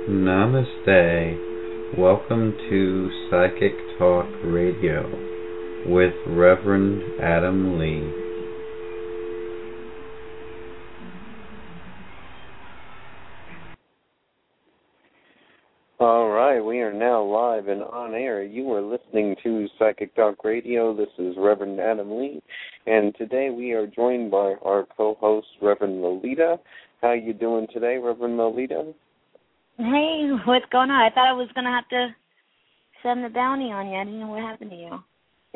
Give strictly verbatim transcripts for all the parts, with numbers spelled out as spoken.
Namaste. Welcome to Psychic Talk Radio with Reverend Adam Lee. All right, we are now live and on air. You are listening to Psychic Talk Radio. This is Reverend Adam Lee, and today we are joined by our co-host, Reverend Lolita. How you doing today, Reverend Lolita? Hey, what's going on? I thought I was going to have to send the bounty on you. I didn't know what happened to you.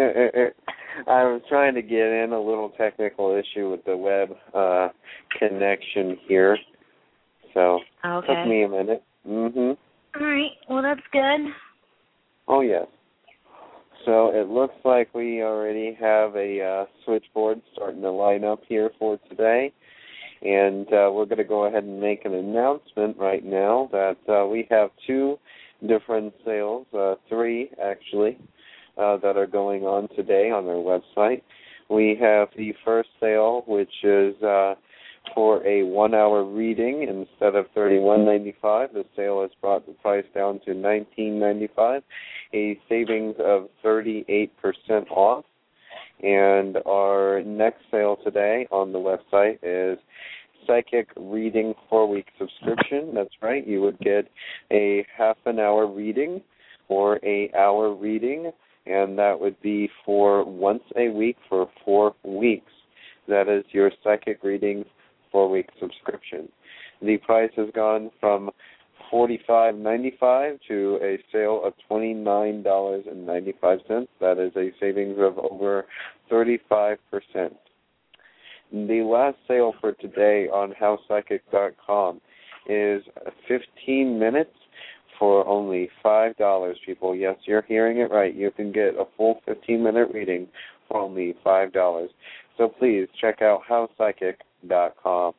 I was trying to get in a little technical issue with the web uh, connection here, so okay. It took me a minute. Mm-hmm. All right. Well, that's good. Oh, yes. So it looks like we already have a uh, switchboard starting to line up here for today. And uh, we're going to go ahead and make an announcement right now that uh, we have two different sales, uh, three actually, uh, that are going on today on our website. We have the first sale, which is uh, for a one-hour reading instead of thirty-one ninety-five. The sale has brought the price down to nineteen ninety-five, a savings of thirty-eight percent off. And our next sale today on the website is Psychic Reading four-week subscription. That's right. You would get a half an hour reading or a hour reading, and that would be for once a week for four weeks. That is your Psychic Reading four-week subscription. The price has gone from forty-five ninety-five to a sale of twenty-nine ninety-five. That is a savings of over thirty-five percent. The last sale for today on house psychic dot com is fifteen minutes for only five dollars, people. Yes, you're hearing it right. You can get a full fifteen-minute reading for only five dollars. So please check out house psychic dot com.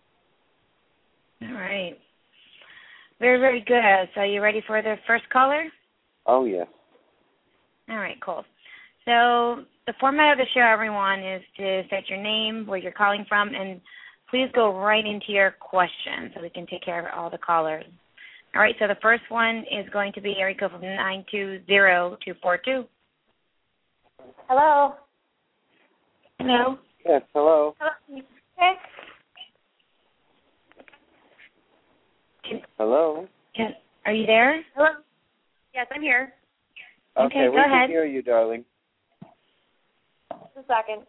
All right. Very, very good. So you ready for the first caller? Oh, yes. All right, cool. So the format of the show, everyone, is to state your name, where you're calling from, and please go right into your question so we can take care of all the callers. All right, so the first one is going to be area code from nine two zero two four two. Hello. Hello. Yes, hello. Hello. Hey. Can, hello. Can, are you there? Hello. Yes, I'm here. Okay, okay we go can ahead. hear you, darling. Just a second.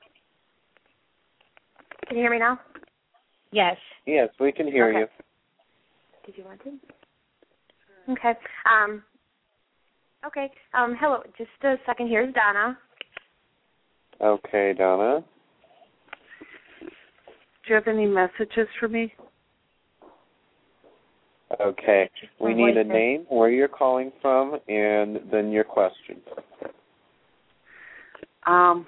Can you hear me now? Yes. Yes, we can hear okay. you. Did you want to? Okay. Um. Okay. Um. Hello. Just a second. Here's Donna. Okay, Donna. Do you have any messages for me? Okay. We need a name, where you're calling from, and then your question. Um.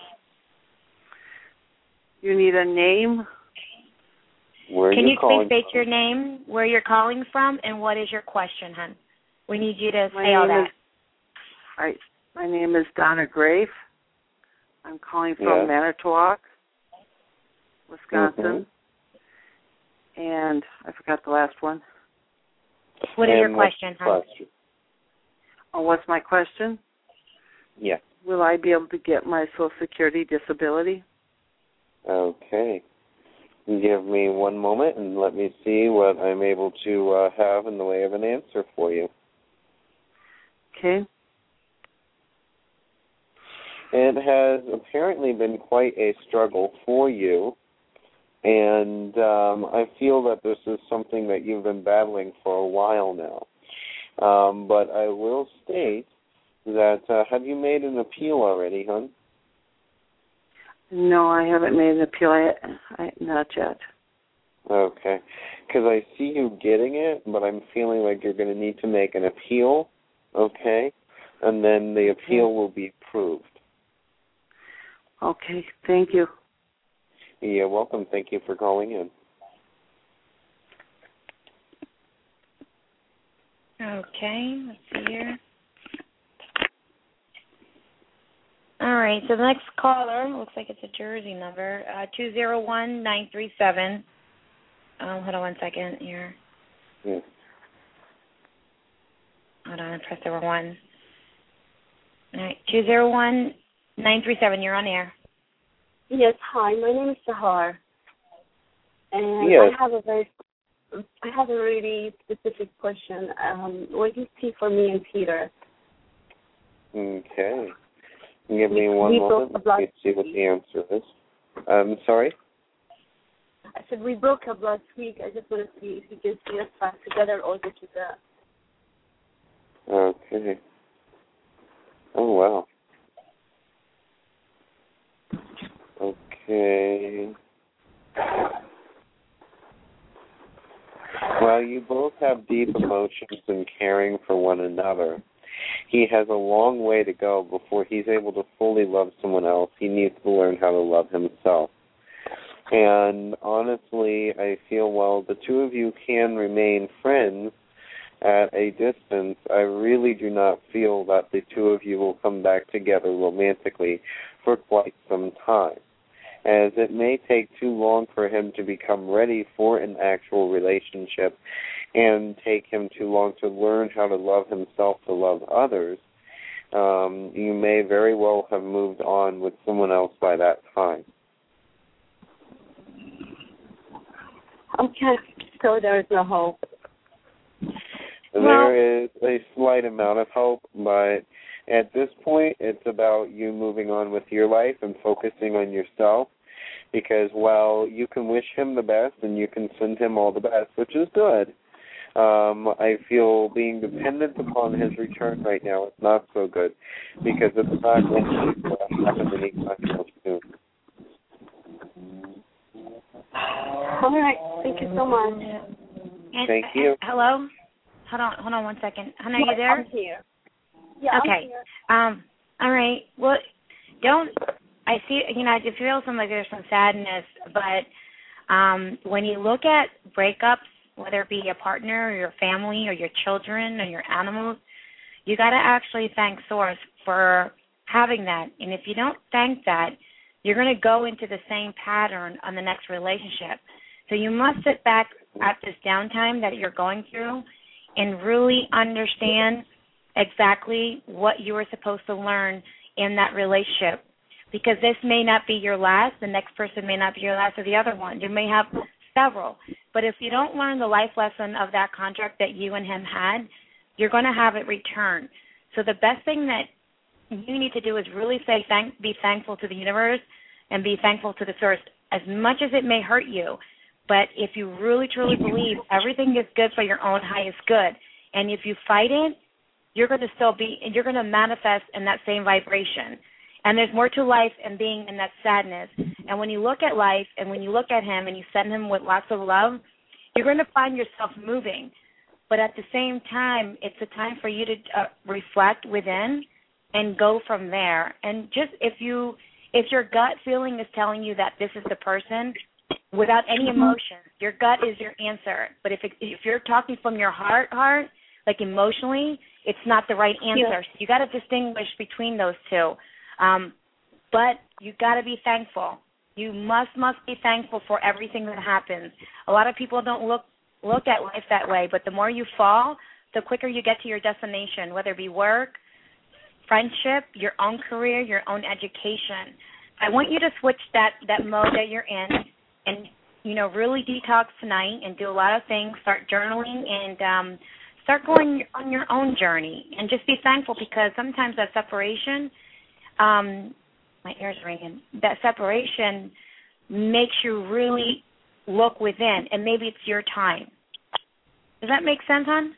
You need a name? Where Can you you calling please state from? your name, where you're calling from, and what is your question, hon? We need you to My say all name that. Is, I, my name is Donna Grafe. I'm calling from yes. Manitowoc, Wisconsin. Mm-hmm. And I forgot the last one. What is and your question, hon? Question? Oh, what's my question? Yeah. Will I be able to get my Social Security disability? Okay. Give me one moment and let me see what I'm able to uh, have in the way of an answer for you. Okay. It has apparently been quite a struggle for you, and um, I feel that this is something that you've been battling for a while now. Um, but I will state that, uh, have you made an appeal already, hon? No, I haven't made an appeal. I, I, not yet. Okay. Because I see you getting it, but I'm feeling like you're going to need to make an appeal, okay? And then the appeal will be approved. Okay, thank you. You're welcome. Thank you for calling in. Okay, let's see here. All right, so the next caller, looks like it's a Jersey number, uh, two zero one nine three seven. Um, hold on one second here. Yeah. Hold on, press the wrong one. All right, two zero one nine three seven. You're on air. Yes, hi. My name is Sahar, and Yes. I have a very, I have a really specific question. Um, what do you see for me and Peter? Okay. Give me We- one we moment. broke up Let me see what the answer is. I'm sorry? I said we broke up last week. I just want to see if you can see us back together or just that. Okay. Oh, wow. Okay. Well, you both have deep emotions and caring for one another. He has a long way to go before he's able to fully love someone else. He needs to learn how to love himself. And honestly, I feel, while the two of you can remain friends at a distance, I really do not feel that the two of you will come back together romantically for quite some time, as it may take too long for him to become ready for an actual relationship and take him too long to learn how to love himself to love others. Um, you may very well have moved on with someone else by that time. Okay, so there is no hope. Well, there is a slight amount of hope, but at this point, it's about you moving on with your life and focusing on yourself, because while you can wish him the best and you can send him all the best, which is good, um, I feel being dependent upon his return right now is not so good, because it's not going to happen anytime soon. All right, thank you so much. And, Thank you. uh, hello? Hold on, hold on one second. Hannah, are you there? I'm here. Yeah, okay. I'm here. Um, all right. Well, don't, I see, you know, I feel some, like there's some sadness, but um, when you look at breakups, whether it be a partner or your family or your children or your animals, you got to actually thank Source for having that. And if you don't thank that, you're going to go into the same pattern on the next relationship. So you must sit back at this downtime that you're going through and really understand exactly what you were supposed to learn in that relationship, because this may not be your last, the next person may not be your last, or the other one. You may have several. But if you don't learn the life lesson of that contract that you and him had, you're going to have it return. So the best thing that you need to do is really say thank, be thankful to the universe and be thankful to the source, as much as it may hurt you. But if you really, truly believe everything is good for your own highest good, and if you fight it, you're going to still be, you're going to manifest in that same vibration. And there's more to life than being in that sadness. And when you look at life and when you look at him and you send him with lots of love, you're going to find yourself moving. But at the same time, it's a time for you to uh, reflect within and go from there. And just if you, if your gut feeling is telling you that this is the person, without any emotion, your gut is your answer. But if it, if you're talking from your heart, heart, like emotionally, it's not the right answer. Yeah. So you got to distinguish between those two. Um, but you got to be thankful. You must, must be thankful for everything that happens. A lot of people don't look look at life that way, but the more you fall, the quicker you get to your destination, whether it be work, friendship, your own career, your own education. I want you to switch that, that mode that you're in and, you know, really detox tonight and do a lot of things, start journaling and um, start going on your own journey and just be thankful, because sometimes that separation, um, my ears ringing, that separation makes you really look within, and maybe it's your time. Does that make sense, hon?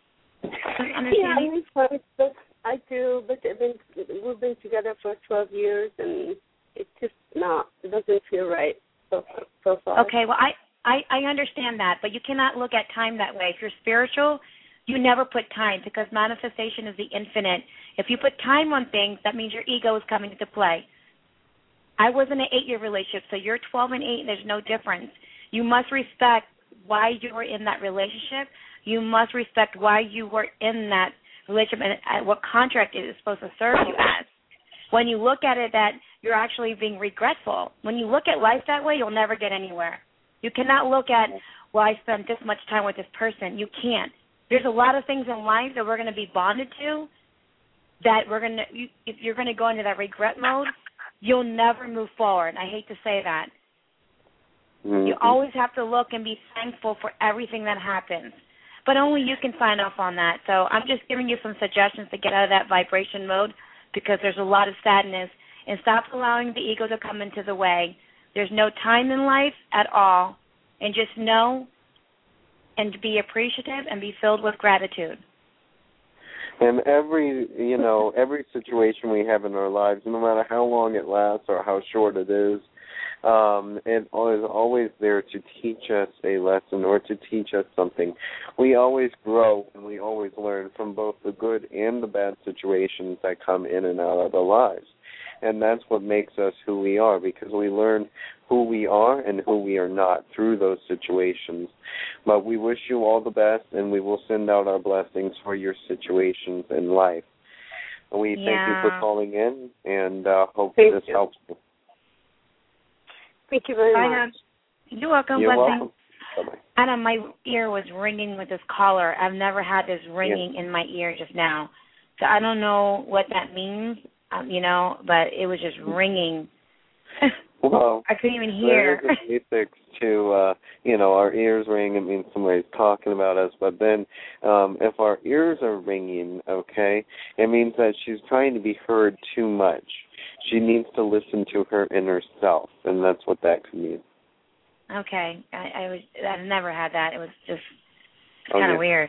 Yeah, I mean, but I do, but I've been, we've been together for twelve years, and it's just not, it doesn't feel right so, so far. Okay, well, I, I, I understand that, but you cannot look at time that way. If you're spiritual, you never put time, because manifestation is the infinite. If you put time on things, that means your ego is coming into play. I was in an eight-year relationship, so you're twelve and eight, and there's no difference. You must respect why you were in that relationship. You must respect why you were in that relationship and what contract it is supposed to serve you as. When you look at it that you're actually being regretful, when you look at life that way, you'll never get anywhere. You cannot look at, well, I spent this much time with this person. You can't. there's a lot of things in life that we're going to be bonded to that we're going to, you, if you're going to go into that regret mode, you'll never move forward. I hate to say that. Mm-hmm. You always have to look and be thankful for everything that happens. But only you can sign off on that. So I'm just giving you some suggestions to get out of that vibration mode because there's a lot of sadness. And stop allowing the ego to come into the way. There's no time in life at all. And just know and be appreciative and be filled with gratitude. And every, you know, every situation we have in our lives, no matter how long it lasts or how short it is, um, it is always there to teach us a lesson or to teach us something. We always grow and we always learn from both the good and the bad situations that come in and out of our lives. And that's what makes us who we are, because we learn who we are and who we are not through those situations. But we wish you all the best, and we will send out our blessings for your situations in life. And we yeah. thank you for calling in, and uh, hope thank this you. helps you. Thank you very Bye, much. Adam. You're welcome. You're Blessing. welcome. Bye-bye. Adam, my ear was ringing with this caller. I've never had this ringing yeah. in my ear just now. So I don't know what that means. Um, you know, but it was just ringing. Well, I couldn't even hear. There is a basics to, uh, you know, our ears ring. It means somebody's talking about us. But then um, if our ears are ringing, okay, it means that she's trying to be heard too much. She needs to listen to her inner self, and that's what that could mean. Okay. I, I was. I've never had that. It was just Oh, kind of yeah. weird.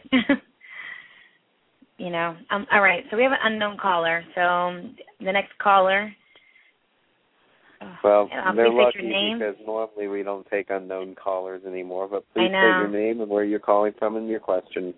You know. Um, all right. So we have an unknown caller. So um, the next caller. Well, uh, they're please lucky state your name. because normally we don't take unknown callers anymore. But I please know. state your name and where you're calling from and your question.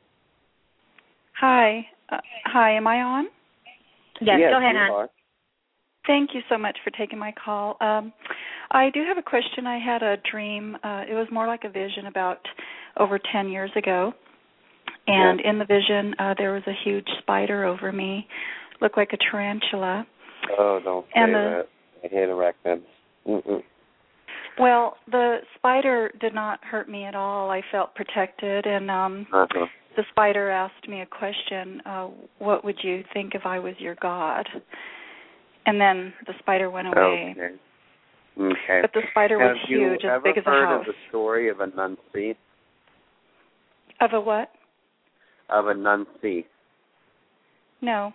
Hi. Uh, hi, am I on? Yes, yes go ahead, you hon. are. Thank you so much for taking my call. Um, I do have a question. I had a dream. Uh, it was more like a vision about over ten years ago. And yeah. in the vision, uh, there was a huge spider over me, looked like a tarantula. Oh, don't say and the, that. I hate arachnids. Mm-mm. Well, the spider did not hurt me at all. I felt protected, and um, Uh-huh. the spider asked me a question, uh, what would you think if I was your God? And then the spider went away. Okay. Okay. But the spider was Have huge, you as big as a ever house. heard of the story of a Anansi? Of a what? Of a Anansi. No.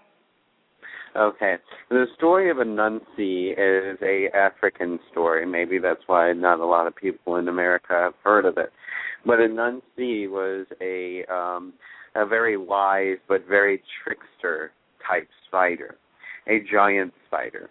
Okay. The story of Anansi is a African story. Maybe that's why not a lot of people in America have heard of it. But Anansi was a um, a very wise but very trickster type spider, a giant spider.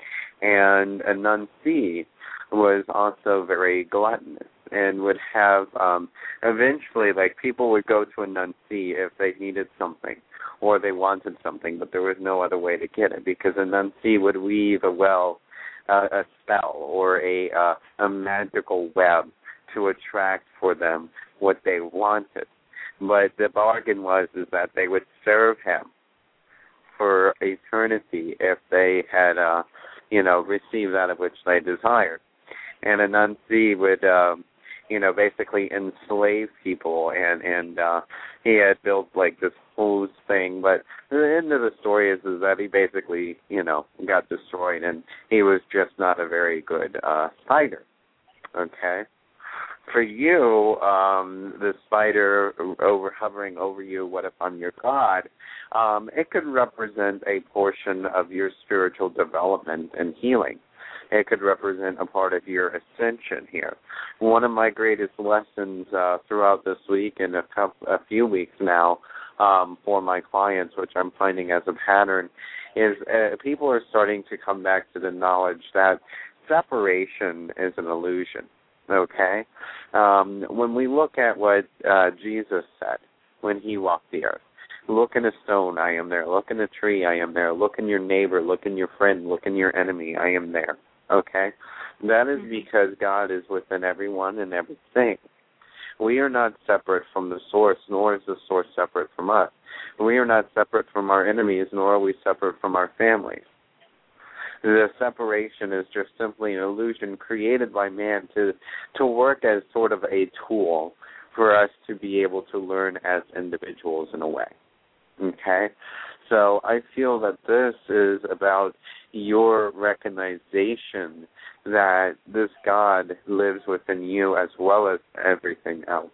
And Anansi was also very gluttonous and would have, um, eventually, like, people would go to Anansi if they needed something or they wanted something, but there was no other way to get it because Anansi would weave a well, uh, a spell or a, uh, a magical web to attract for them what they wanted. But the bargain was is that they would serve him for eternity if they had, uh, you know, received that of which they desired. And Anansi would, um, you know, basically enslave people, and and uh, he had built like this whole thing. But the end of the story is is that he basically, you know, got destroyed, and he was just not a very good uh, spider. Okay. For you, um, the spider over hovering over you, what if I'm your God? Um, it could represent a portion of your spiritual development and healing. It could represent a part of your ascension here. One of my greatest lessons uh, throughout this week and a, couple, a few weeks now um, for my clients, which I'm finding as a pattern, is uh, people are starting to come back to the knowledge that separation is an illusion. Okay? Um, when we look at what uh, Jesus said when he walked the earth, look in a stone, I am there. Look in a tree, I am there. Look in your neighbor, look in your friend, look in your enemy, I am there. Okay? That is because God is within everyone and everything. We are not separate from the source, nor is the source separate from us. We are not separate from our enemies, nor are we separate from our families. The separation is just simply an illusion created by man to to work as sort of a tool for us to be able to learn as individuals in a way. Okay? So I feel that this is about your recognition that this God lives within you as well as everything else.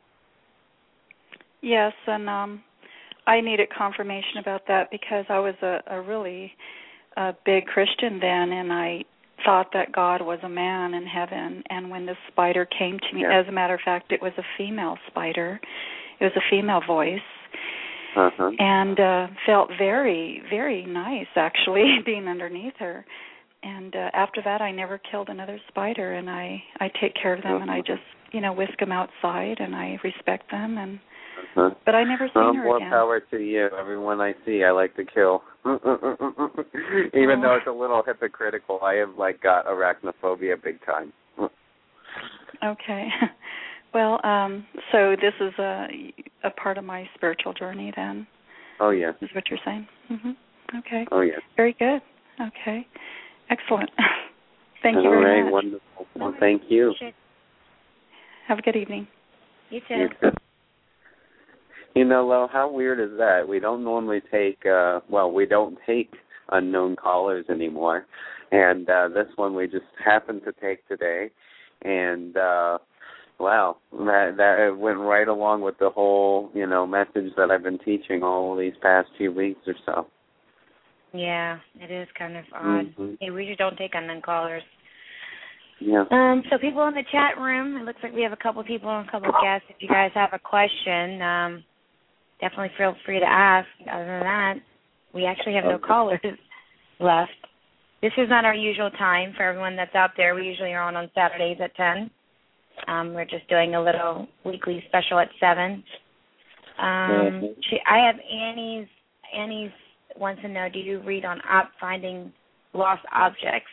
Yes, and um, I needed confirmation about that because I was a, a really a big Christian then, and I thought that God was a man in heaven. And when the spider came to me, yeah. as a matter of fact, it was a female spider. It was a female voice. Uh-huh. And uh, felt very, very nice, actually, being underneath her. And uh, after that, I never killed another spider, and I, I take care of them, uh-huh. and I just, you know, whisk them outside, and I respect them. And uh-huh. But I never seen well, her more again. More power to you. Everyone I see, I like to kill. Even oh. though it's a little hypocritical, I have, like, got arachnophobia big time. Okay. Well, um, so this is a a part of my spiritual journey then. Oh, yeah. Is what you're saying? Mm-hmm. Okay. Oh, yeah. Very good. Okay. Excellent. Thank you All very right, much. Wonderful. Well, thank you. Have a good evening. You too. You too. You know, Lo, how weird is that? We don't normally take, uh, well, we don't take unknown callers anymore. And uh, this one we just happened to take today. And, uh, wow, that, that went right along with the whole, you know, message that I've been teaching all these past few weeks or so. Yeah, it is kind of odd. Mm-hmm. Hey, we just don't take unknown callers. Yeah. Um, so people in the chat room, it looks like we have a couple people and a couple of guests. If you guys have a question, um, definitely feel free to ask. Other than that, we actually have no okay. callers left. This is not our usual time for everyone that's out there. We usually are on on Saturdays at ten. Um, we're just doing a little weekly special at seven. Um, mm-hmm. she, I have Annie's. Annie's wants to know: do you read on op finding lost objects?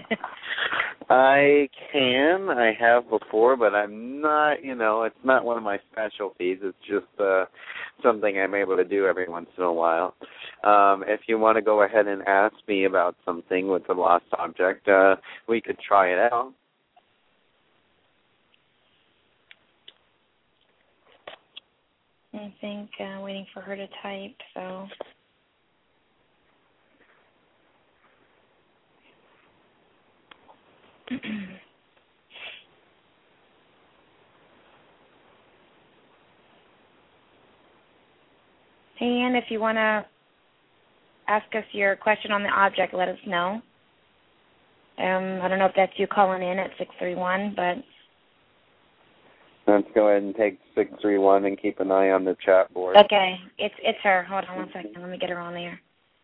I can. I have before, but I'm not. You know, it's not one of my specialties. It's just uh, something I'm able to do every once in a while. Um, if you want to go ahead and ask me about something with a lost object, uh, we could try it out. I think uh, waiting for her to type, so. Hey, Ann, if you want to ask us your question on the object, let us know. Um, I don't know if that's you calling in at six three one, but... Let's go ahead and take six three one and keep an eye on the chat board. Okay, it's it's her. Hold on one second. Let me get her on there.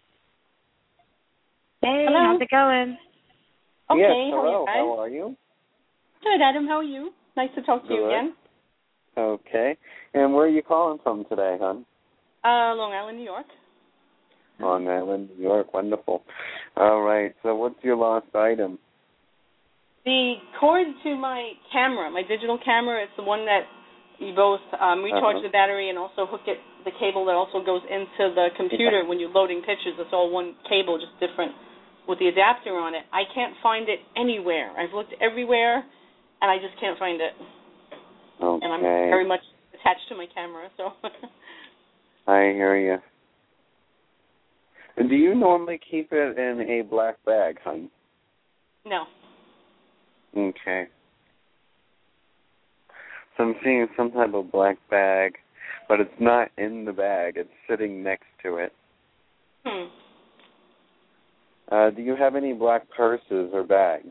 Hey, hello. How's it going? Okay, yes, hello. How are you? Good, Adam. How are you? Nice to talk to Good. you again. Okay. And where are you calling from today, hon? Uh, Long Island, New York. Long Island, New York. Wonderful. All right. So what's your lost item? The cord to my camera, my digital camera, it's the one that you both um, recharge uh-huh. the battery and also hook it, the cable that also goes into the computer yeah. when you're loading pictures. It's all one cable, just different with the adapter on it. I can't find it anywhere. I've looked everywhere, and I just can't find it. Okay. And I'm very much attached to my camera, so. I hear you. Do you normally keep it in a black bag, hon? No. Okay. So I'm seeing some type of black bag, but it's not in the bag. It's sitting next to it. Hmm. Uh, do you have any black purses or bags?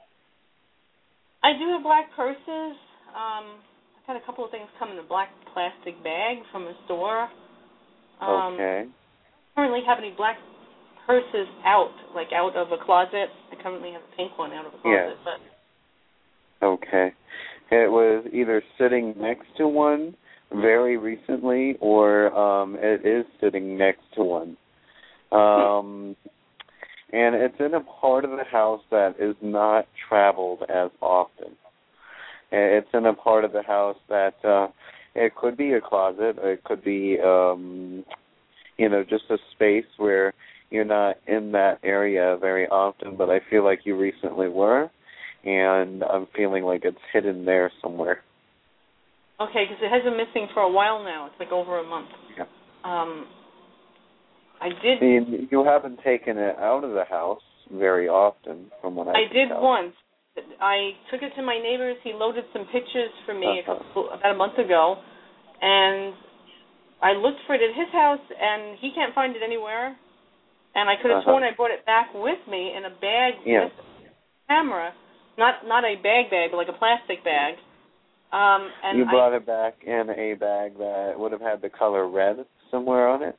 I do have black purses. Um, I've had a couple of things come in a black plastic bag from a store. Um, okay. I don't currently have any black purses out, like out of a closet. I currently have a pink one out of a closet. Yes. But okay. It was either sitting next to one very recently or um, it is sitting next to one. Um, and it's in a part of the house that is not traveled as often. It's in a part of the house that uh, it could be a closet, or it could be, um, you know, just a space where you're not in that area very often, but I feel like you recently were, and I'm feeling like it's hidden there somewhere. Okay, because it has been missing for a while now. It's like over a month. Yeah. Um, I did. See, you haven't taken it out of the house very often, from what I. I did tell. once. I took it to my neighbor's. He loaded some pictures for me uh-huh. a couple, about a month ago, and I looked for it at his house, and he can't find it anywhere. And I could have uh-huh. sworn I brought it back with me in a bag yeah. with a camera, not not a bag bag, but like a plastic bag. Um, and you brought I, it back in a bag that would have had the color red somewhere on it?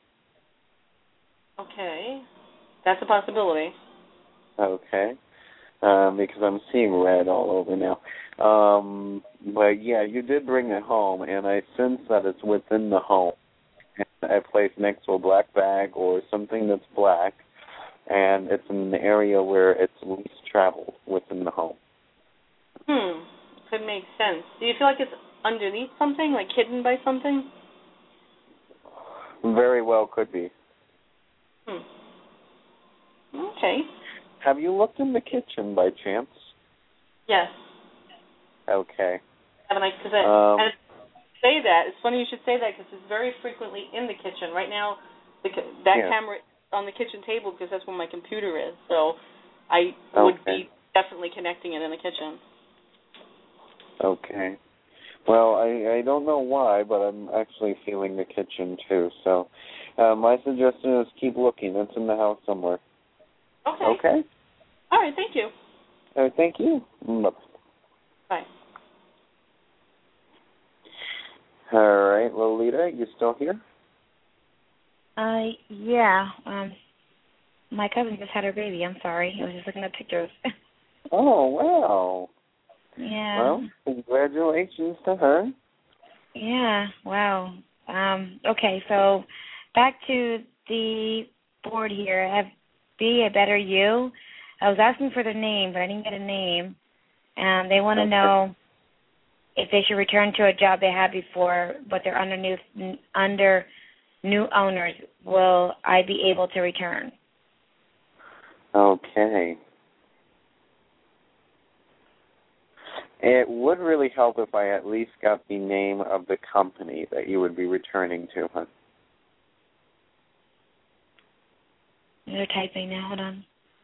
Okay. That's a possibility. Okay. Um, because I'm seeing red all over now. Um, but, yeah, you did bring it home, and I sense that it's within the home. And I placed next to a black bag or something that's black, and it's in an area where it's least traveled within the home. Hmm. Could make sense. Do you feel like it's underneath something, like hidden by something? Very well could be. Hmm. Okay. Have you looked in the kitchen by chance? Yes. Okay. Haven't I? Cause I um, and say that. It's funny you should say that because it's very frequently in the kitchen. Right now, the, that yeah. camera is on the kitchen table because that's where my computer is. So I would okay. be definitely connecting it in the kitchen. Okay. Well, I, I don't know why, but I'm actually feeling the kitchen too. So uh, my suggestion is keep looking. It's in the house somewhere. Okay. Okay? All right. Thank you. Uh, thank you. Bye. Bye. All right, Lolita, you still here? Uh, yeah. Um, my cousin just had her baby. I'm sorry. I was just looking at pictures. Oh, wow. Yeah. Well, congratulations to her. Yeah, wow. Um, okay, so back to the board here. I have Be a Better You. I was asking for their name, but I didn't get a name. And they want to okay. know if they should return to a job they had before, but they're under new, under new owners. Will I be able to return? Okay. It would really help if I at least got the name of the company that you would be returning to, huh? They're typing now. Hold on.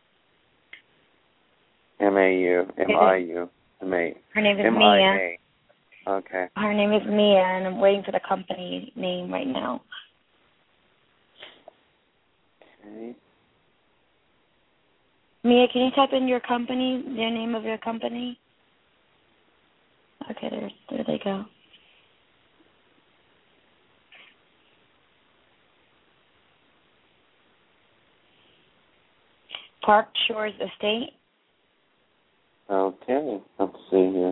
M A U, M I U, M A. Her name is M I A. Mia. Okay. Her name is Mia, and I'm waiting for the company name right now. Okay. Mia, can you type in your company, the name of your company? Okay, there, there they go. Park Shores Estate. Okay, let's see here.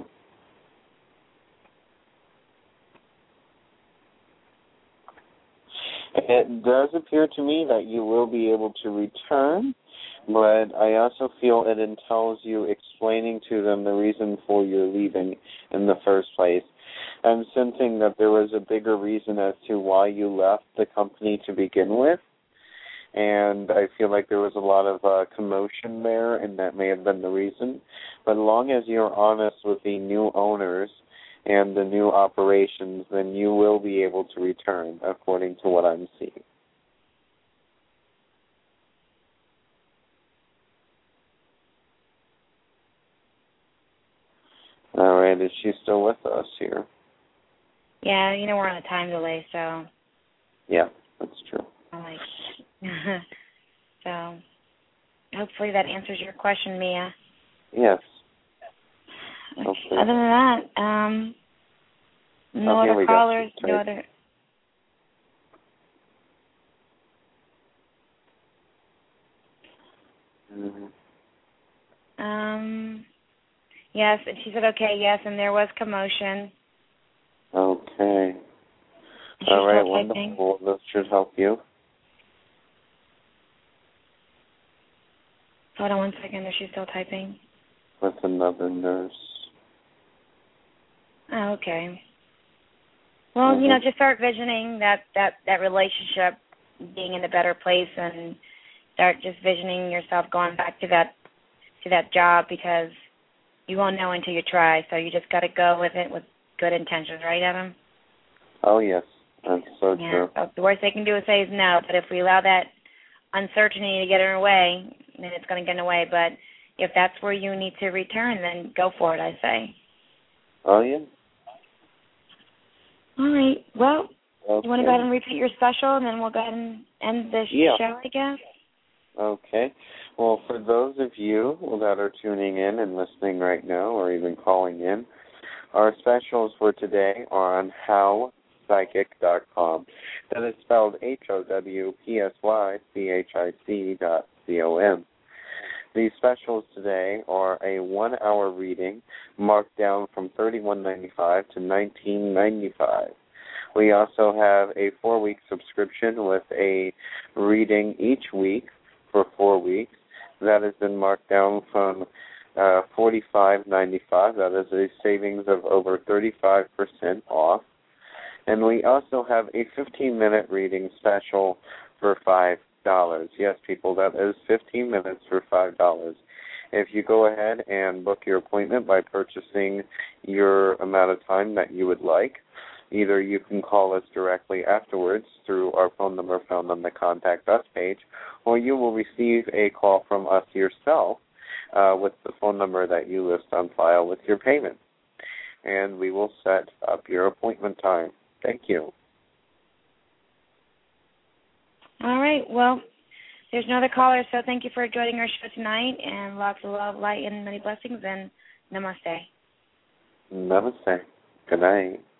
It does appear to me that you will be able to return, but I also feel it entails you explaining to them the reason for your leaving in the first place. I'm sensing that there was a bigger reason as to why you left the company to begin with, and I feel like there was a lot of uh, commotion there, and that may have been the reason. But as long as you're honest with the new owners and the new operations, then you will be able to return, according to what I'm seeing. All right, is she still with us here? Yeah, you know we're on a time delay, so. Yeah, that's true. I'm like, so hopefully that answers your question, Mia. Yes. Okay. Okay. Other than that, um, no oh, other callers, no other. Mm-hmm. Um, yes, and she said okay, yes, and there was commotion. Okay. She's All right, still typing. wonderful. This should help you. Hold on one second. Is she still typing? With another nurse. Oh, okay. Well, Mm-hmm. you know, just start visioning that, that, that relationship being in a better place, and start just visioning yourself going back to that to that job, because you won't know until you try. So you just got to go with it with good intentions, right, Adam? Oh, yes. That's so yeah. true. So the worst they can do is say is no, but if we allow that uncertainty to get in our way, then it's going to get in the way. But if that's where you need to return, then go for it, I say. Oh, yeah. All right. Well, okay. you want to go ahead and repeat your special, and then we'll go ahead and end the yeah. show, I guess? Okay. Well, for those of you that are tuning in and listening right now or even calling in, our specials for today are on how psychic dot com. That is spelled H O W P S Y C H I C dot C O M. These specials today are a one-hour reading marked down from thirty-one ninety-five to nineteen ninety-five. We also have a four-week subscription with a reading each week for four weeks. That has been marked down from uh, forty-five ninety-five. That is a savings of over thirty-five percent off. And we also have a fifteen-minute reading special for five dollars. Yes, people, that is fifteen minutes for five dollars. If you go ahead and book your appointment by purchasing your amount of time that you would like, either you can call us directly afterwards through our phone number found on the Contact Us page, or you will receive a call from us yourself uh, with the phone number that you list on file with your payment. And we will set up your appointment time. Thank you. All right. Well, there's no other caller, so thank you for joining our show tonight, and lots of love, light, and many blessings, and namaste. Namaste. Good night.